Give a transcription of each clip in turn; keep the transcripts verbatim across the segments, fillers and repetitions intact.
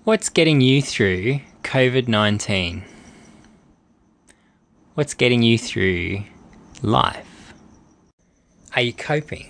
What's getting you through COVID nineteen? What's getting you through life? Are you coping?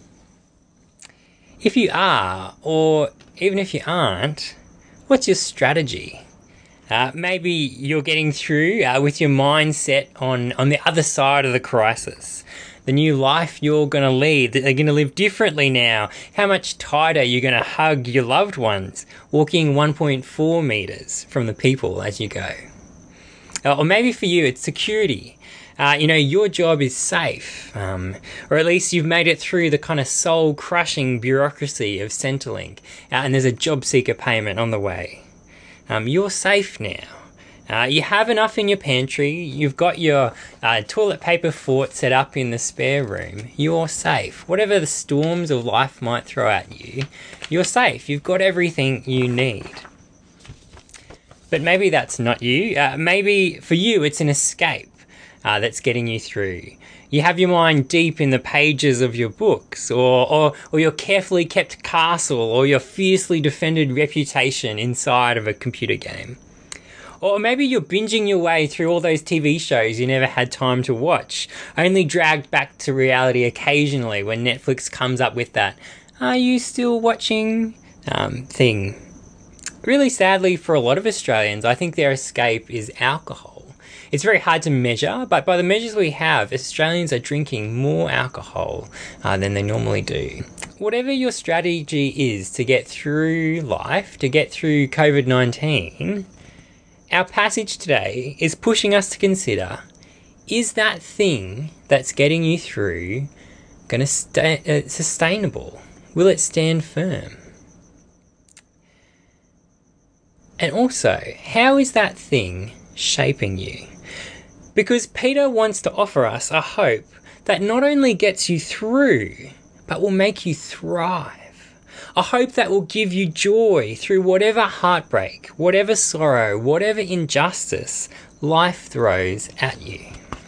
If you are, or even if you aren't, what's your strategy? Uh, maybe you're getting through uh, with your mindset on, on the other side of the crisis. The new life you're going to lead, that they're going to live differently now. How much tighter you're going to hug your loved ones, walking one point four metres from the people as you go. Uh, or maybe for you, it's security. Uh, you know, your job is safe, um, or at least you've made it through the kind of soul-crushing bureaucracy of Centrelink, uh, and there's a job seeker payment on the way. Um, you're safe now. Uh, you have enough in your pantry. You've got your uh, toilet paper fort set up in the spare room. You're safe. Whatever the storms of life might throw at you, you're safe. You've got everything you need. But maybe that's not you. Uh, maybe for you it's an escape uh, that's getting you through. You have your mind deep in the pages of your books, or, or, or your carefully kept castle, or your fiercely defended reputation inside of a computer game. Or maybe you're binging your way through all those T V shows you never had time to watch, only dragged back to reality occasionally when Netflix comes up with that "are you still watching" um, thing. Really sadly for a lot of Australians, I think their escape is alcohol. It's very hard to measure, but by the measures we have, Australians are drinking more alcohol uh, than they normally do. Whatever your strategy is to get through life, to get through COVID nineteen, our passage today is pushing us to consider, is that thing that's getting you through going to stay uh, sustainable? Will it stand firm? And also, how is that thing shaping you? Because Peter wants to offer us a hope that not only gets you through, but will make you thrive. A hope that will give you joy through whatever heartbreak, whatever sorrow, whatever injustice life throws at you.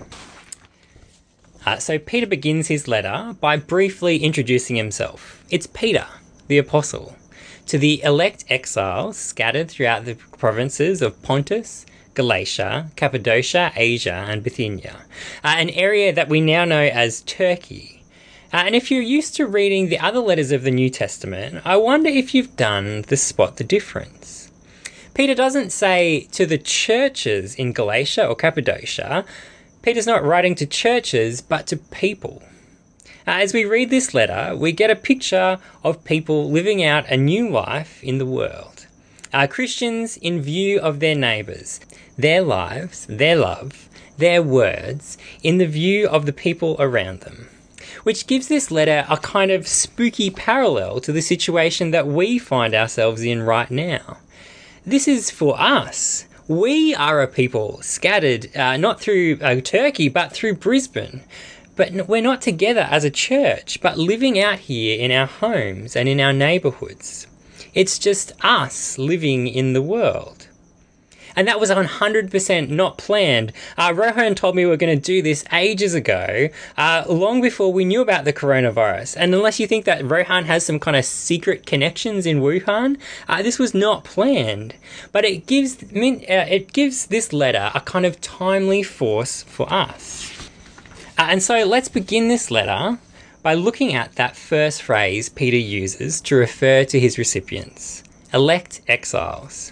Uh, so Peter begins his letter by briefly introducing himself. It's Peter, the apostle, to the elect exiles scattered throughout the provinces of Pontus, Galatia, Cappadocia, Asia, and Bithynia, uh, an area that we now know as Turkey. Uh, and if you're used to reading the other letters of the New Testament, I wonder if you've done the spot the difference. Peter doesn't say to the churches in Galatia or Cappadocia. Peter's not writing to churches, but to people. Uh, as we read this letter, we get a picture of people living out a new life in the world. Uh, Christians in view of their neighbours, their lives, their love, their words, in the view of the people around them. Which gives this letter a kind of spooky parallel to the situation that we find ourselves in right now. This is for us. We are a people scattered, uh, not through uh, Turkey, but through Brisbane. But we're not together as a church, but living out here in our homes and in our neighbourhoods. It's just us living in the world. And that was one hundred percent not planned. Uh, Rohan told me we were going to do this ages ago, uh, long before we knew about the coronavirus. And unless you think that Rohan has some kind of secret connections in Wuhan, uh, this was not planned. But it gives, uh, it gives this letter a kind of timely force for us. Uh, and so let's begin this letter by looking at that first phrase Peter uses to refer to his recipients, elect exiles.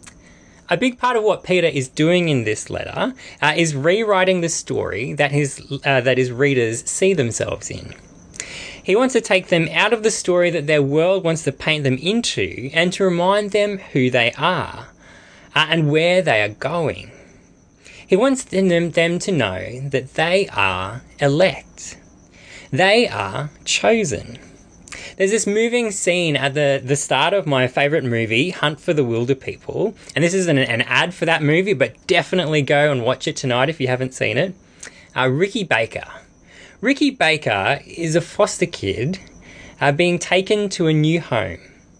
A big part of what Peter is doing in this letter uh, is rewriting the story that his uh, that his readers see themselves in. He wants to take them out of the story that their world wants to paint them into and to remind them who they are uh, and where they are going. He wants them, them to know that they are elect. They are chosen. There's this moving scene at the, the start of my favourite movie, Hunt for the Wilderpeople, and this isn't an, an ad for that movie, but definitely go and watch it tonight if you haven't seen it. Uh, Ricky Baker. Ricky Baker is a foster kid uh, being taken to a new home.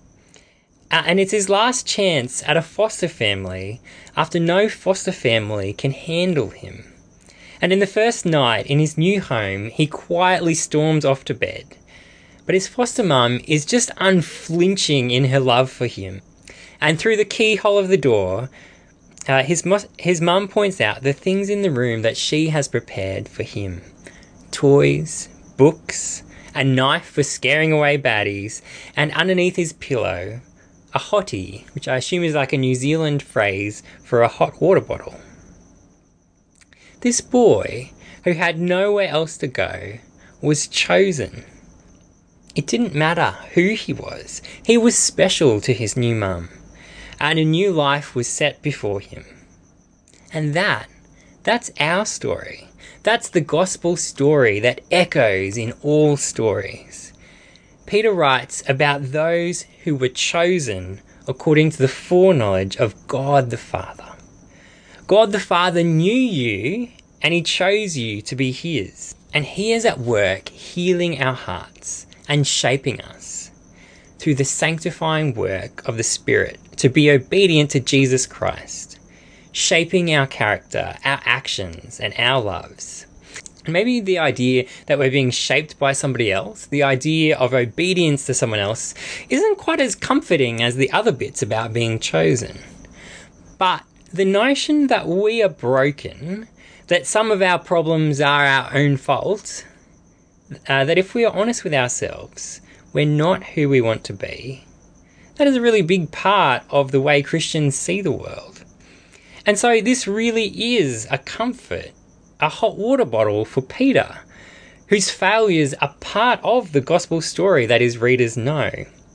Uh, and it's his last chance at a foster family after no foster family can handle him. And in the first night in his new home, he quietly storms off to bed. But his foster mum is just unflinching in her love for him. And through the keyhole of the door, uh, his, mo- his mum points out the things in the room that she has prepared for him. Toys, books, a knife for scaring away baddies, and underneath his pillow, a hottie, which I assume is like a New Zealand phrase for a hot water bottle. This boy, who had nowhere else to go, was chosen. It didn't matter who he was. He was special to his new mum, and a new life was set before him. And that, that's our story. That's the gospel story that echoes in all stories. Peter writes about those who were chosen according to the foreknowledge of God the Father. God the Father knew you, and he chose you to be his. And he is at work healing our hearts and shaping us through the sanctifying work of the Spirit to be obedient to Jesus Christ, shaping our character, our actions, and our loves. Maybe the idea that we're being shaped by somebody else, the idea of obedience to someone else, isn't quite as comforting as the other bits about being chosen. But the notion that we are broken, that some of our problems are our own fault, uh, that if we are honest with ourselves, we're not who we want to be, that is a really big part of the way Christians see the world. And so this really is a comfort, a hot water bottle for Peter, whose failures are part of the gospel story that his readers know.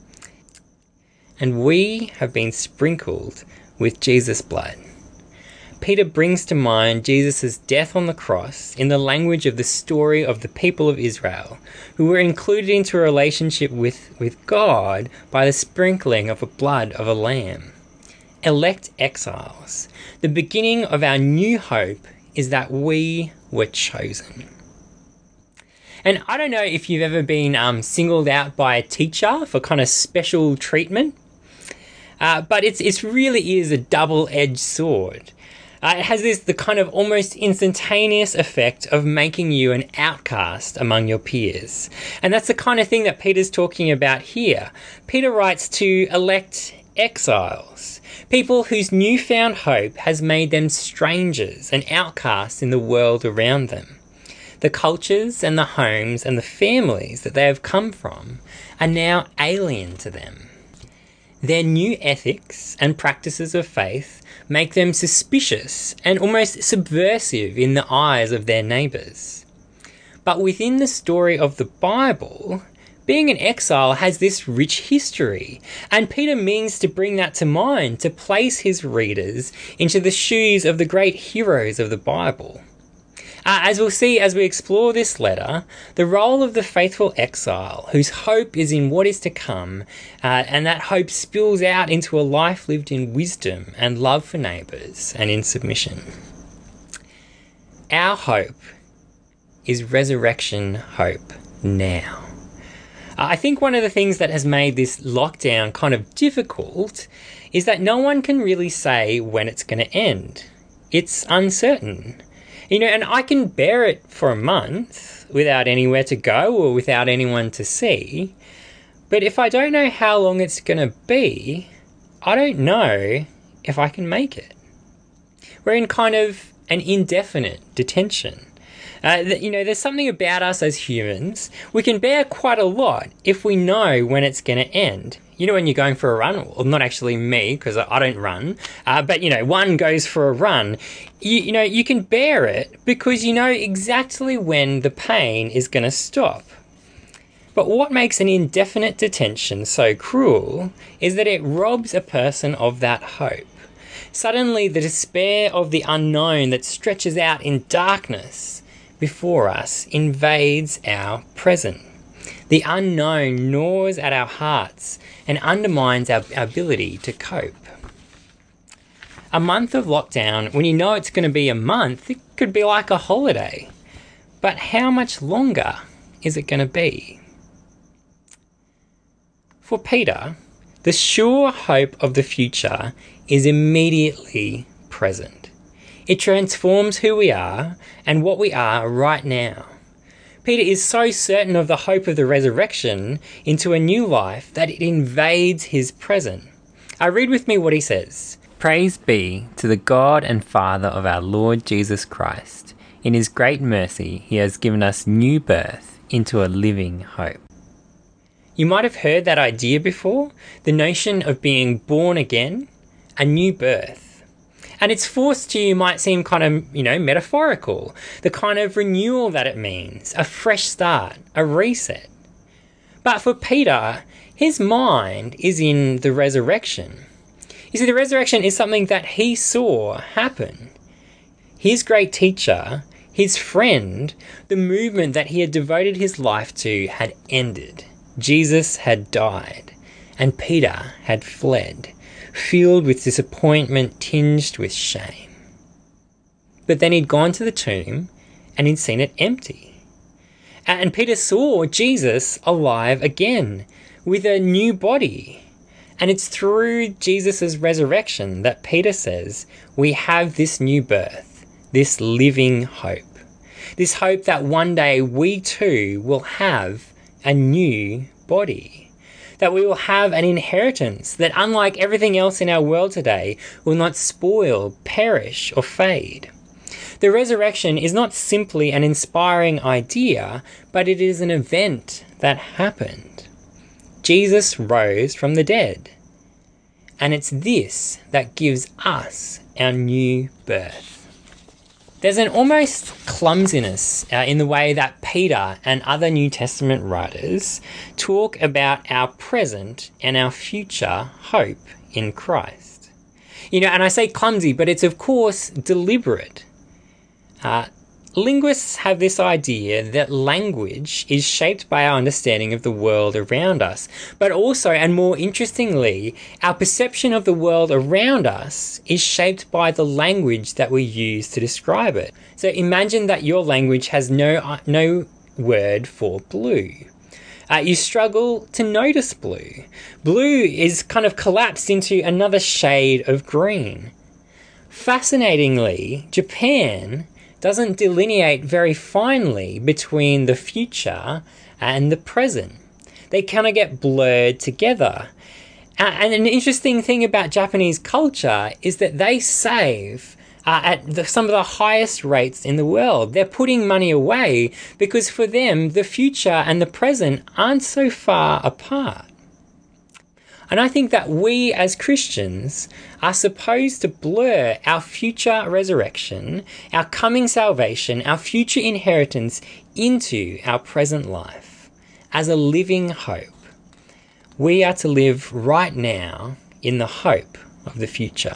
And we have been sprinkled with Jesus' blood. Peter brings to mind Jesus' death on the cross in the language of the story of the people of Israel, who were included into a relationship with, with God by the sprinkling of the blood of a lamb. Elect exiles. The beginning of our new hope is that we were chosen. And I don't know if you've ever been um, singled out by a teacher for kind of special treatment, uh, but it's it's really is a double-edged sword. Uh, it has this the kind of almost instantaneous effect of making you an outcast among your peers. And that's the kind of thing that Peter's talking about here. Peter writes to elect exiles, people whose newfound hope has made them strangers and outcasts in the world around them. The cultures and the homes and the families that they have come from are now alien to them. Their new ethics and practices of faith make them suspicious and almost subversive in the eyes of their neighbours. But within the story of the Bible, being an exile has this rich history, and Peter means to bring that to mind to place his readers into the shoes of the great heroes of the Bible. Uh, as we'll see as we explore this letter, the role of the faithful exile, whose hope is in what is to come, uh, and that hope spills out into a life lived in wisdom and love for neighbours and in submission. Our hope is resurrection hope now. I think one of the things that has made this lockdown kind of difficult is that no one can really say when it's going to end. It's uncertain. You know, and I can bear it for a month without anywhere to go or without anyone to see. But if I don't know how long it's going to be, I don't know if I can make it. We're in kind of an indefinite detention. Uh, you know, there's something about us as humans. We can bear quite a lot if we know when it's going to end. You know, when you're going for a run, well, not actually me, because I don't run, uh, but, you know, one goes for a run, you, you know, you can bear it because you know exactly when the pain is going to stop. But what makes an indefinite detention so cruel is that it robs a person of that hope. Suddenly, the despair of the unknown that stretches out in darkness before us invades our present. The unknown gnaws at our hearts and undermines our ability to cope. A month of lockdown, when you know it's going to be a month, it could be like a holiday. But how much longer is it going to be? For Peter, the sure hope of the future is immediately present. It transforms who we are and what we are right now. Peter is so certain of the hope of the resurrection into a new life that it invades his present. Uh, read with me what he says. Praise be to the God and Father of our Lord Jesus Christ. In his great mercy, he has given us new birth into a living hope. You might have heard that idea before, the notion of being born again, a new birth. And its force to you might seem kind of, you know, metaphorical, the kind of renewal that it means, a fresh start, a reset. But for Peter, his mind is in the resurrection. You see, the resurrection is something that he saw happen. His great teacher, his friend, the movement that he had devoted his life to had ended. Jesus had died, and Peter had fled, filled with disappointment tinged with shame. But then he'd gone to the tomb, and he'd seen it empty. And Peter saw Jesus alive again, with a new body. And it's through Jesus' resurrection that Peter says we have this new birth, this living hope. This hope that one day we too will have a new body. That we will have an inheritance that, unlike everything else in our world today, will not spoil, perish, or fade. The resurrection is not simply an inspiring idea, but it is an event that happened. Jesus rose from the dead. And it's this that gives us our new birth. There's an almost clumsiness uh, in the way that Peter and other New Testament writers talk about our present and our future hope in Christ. You know, and I say clumsy, but it's of course deliberate. Uh, Linguists have this idea that language is shaped by our understanding of the world around us, but also, and more interestingly, our perception of the world around us is shaped by the language that we use to describe it. So imagine that your language has no, no word for blue. Uh, you struggle to notice blue. Blue is kind of collapsed into another shade of green. Fascinatingly, Japan doesn't delineate very finely between the future and the present. They kind of get blurred together. And an interesting thing about Japanese culture is that they save uh, at the, some of the highest rates in the world. They're putting money away because for them, the future and the present aren't so far apart. And I think that we as Christians are supposed to blur our future resurrection, our coming salvation, our future inheritance into our present life as a living hope. We are to live right now in the hope of the future.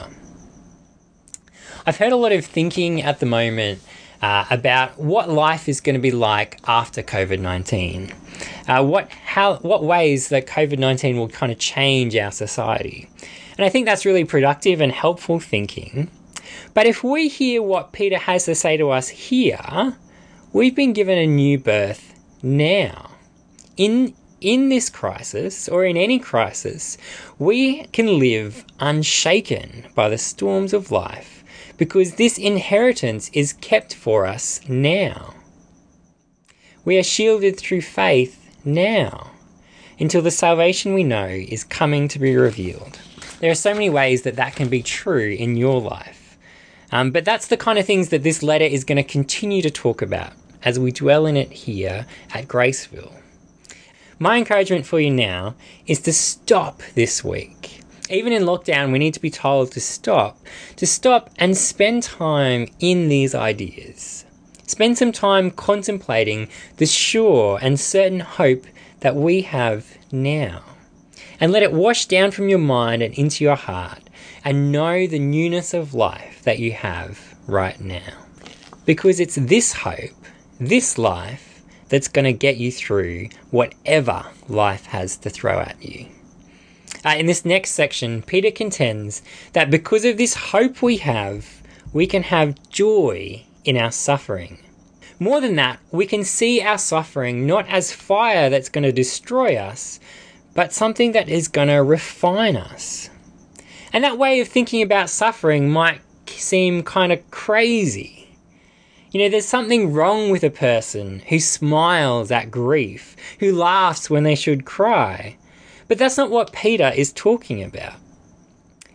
I've heard a lot of thinking at the moment uh, about what life is going to be like after COVID nineteen. Uh, what how what ways that COVID nineteen will kind of change our society. And I think that's really productive and helpful thinking. But if we hear what Peter has to say to us here, we've been given a new birth now. In in this crisis, or in any crisis, we can live unshaken by the storms of life because this inheritance is kept for us now. We are shielded through faith now, until the salvation we know is coming to be revealed. There are so many ways that that can be true in your life. Um, but that's the kind of things that this letter is going to continue to talk about as we dwell in it here at Graceville. My encouragement for you now is to stop this week. Even in lockdown, we need to be told to stop, to stop and spend time in these ideas. Spend some time contemplating the sure and certain hope that we have now. And let it wash down from your mind and into your heart, and know the newness of life that you have right now. Because it's this hope, this life, that's going to get you through whatever life has to throw at you. Uh, in this next section, Peter contends that because of this hope we have, we can have joy in our suffering. More than that, we can see our suffering not as fire that's going to destroy us, but something that is going to refine us. And that way of thinking about suffering might seem kind of crazy. You know, there's something wrong with a person who smiles at grief, who laughs when they should cry. But that's not what Peter is talking about.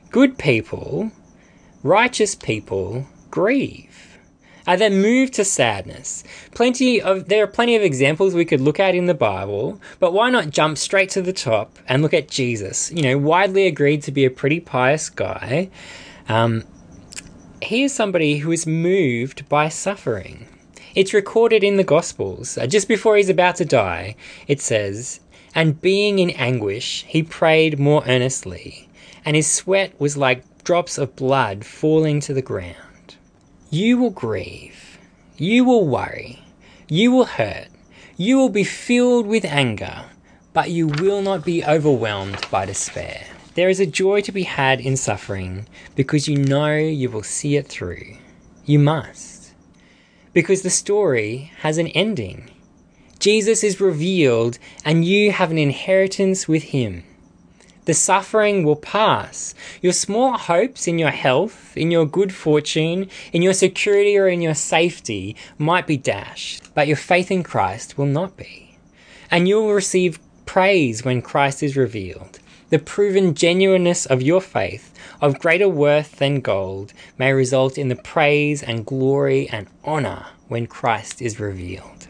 Good people, righteous people, grieve. Uh, they're moved to sadness. Plenty of there are plenty of examples we could look at in the Bible, but why not jump straight to the top and look at Jesus? You know, widely agreed to be a pretty pious guy. Um, he is somebody who is moved by suffering. It's recorded in the Gospels. Uh, just before he's about to die, it says, "And being in anguish, he prayed more earnestly, and his sweat was like drops of blood falling to the ground." You will grieve. You will worry. You will hurt. You will be filled with anger, but you will not be overwhelmed by despair. There is a joy to be had in suffering because you know you will see it through. You must. Because the story has an ending. Jesus is revealed and you have an inheritance with him. The suffering will pass. Your small hopes in your health, in your good fortune, in your security or in your safety might be dashed, but your faith in Christ will not be. And you will receive praise when Christ is revealed. The proven genuineness of your faith, of greater worth than gold, may result in the praise and glory and honor when Christ is revealed.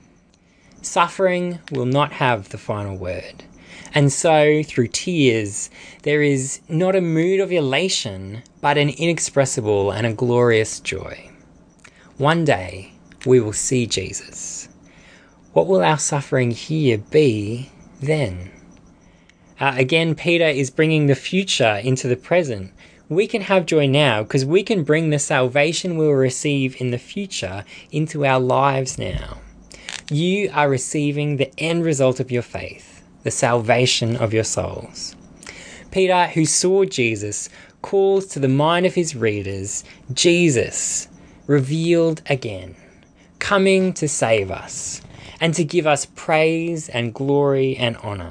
Suffering will not have the final word. And so, through tears, there is not a mood of elation, but an inexpressible and a glorious joy. One day, we will see Jesus. What will our suffering here be then? Uh, again, Peter is bringing the future into the present. We can have joy now because we can bring the salvation we'll receive in the future into our lives now. You are receiving the end result of your faith, the salvation of your souls. Peter, who saw Jesus, calls to the mind of his readers, Jesus, revealed again, coming to save us and to give us praise and glory and honor.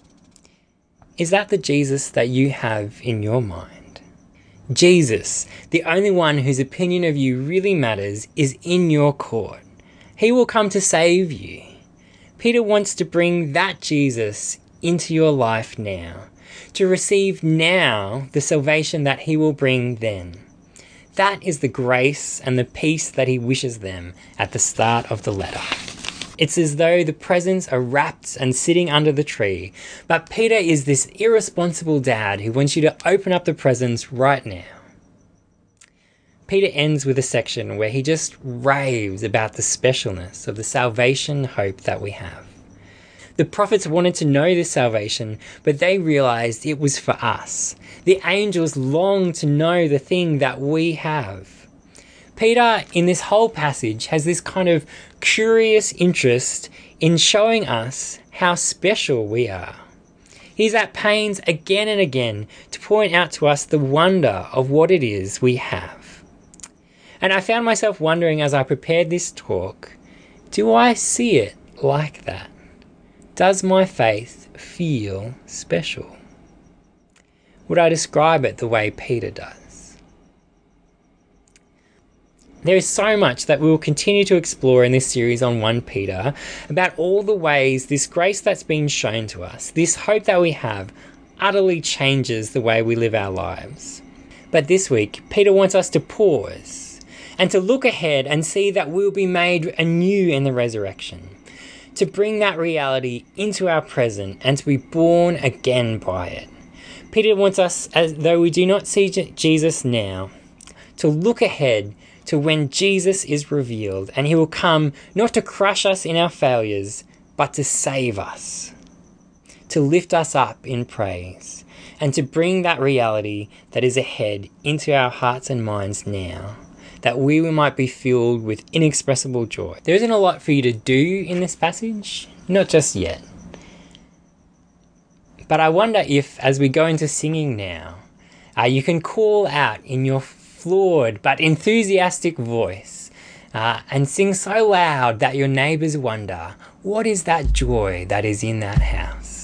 Is that the Jesus that you have in your mind? Jesus, the only one whose opinion of you really matters, is in your court. He will come to save you. Peter wants to bring that Jesus into your life now, to receive now the salvation that he will bring then. That is the grace and the peace that he wishes them at the start of the letter. It's as though the presents are wrapped and sitting under the tree, but Peter is this irresponsible dad who wants you to open up the presents right now. Peter ends with a section where he just raves about the specialness of the salvation hope that we have. The prophets wanted to know this salvation, but they realized it was for us. The angels longed to know the thing that we have. Peter, in this whole passage, has this kind of curious interest in showing us how special we are. He's at pains again and again to point out to us the wonder of what it is we have. And I found myself wondering as I prepared this talk, do I see it like that? Does my faith feel special? Would I describe it the way Peter does? There is so much that we will continue to explore in this series on First Peter about all the ways this grace that's been shown to us, this hope that we have, utterly changes the way we live our lives. But this week, Peter wants us to pause and to look ahead and see that we'll be made anew in the resurrection, to bring that reality into our present and to be born again by it. Peter wants us, as though we do not see J- Jesus now, to look ahead to when Jesus is revealed, and he will come not to crush us in our failures, but to save us, to lift us up in praise, and to bring that reality that is ahead into our hearts and minds now, that we might be filled with inexpressible joy. There isn't a lot for you to do in this passage, not just yet. But I wonder if, as we go into singing now, uh, you can call out in your flawed but enthusiastic voice uh, and sing so loud that your neighbours wonder, what is that joy that is in that house?